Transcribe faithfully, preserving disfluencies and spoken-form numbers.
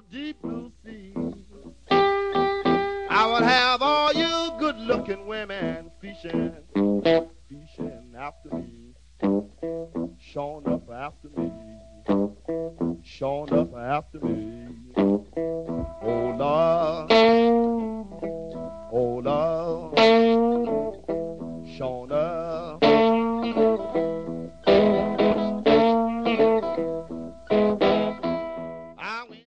deep blue sea. I would have all you good-looking women fishing, fishing after me, showing up after me, showing up after me. Oh Lord, oh Lord, showing up.